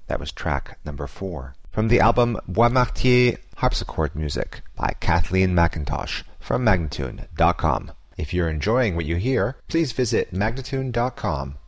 That was track number 4. From the album Boismartier Harpsichord Music by Kathleen McIntosh from Magnatune.com. If you're enjoying what you hear, please visit Magnatune.com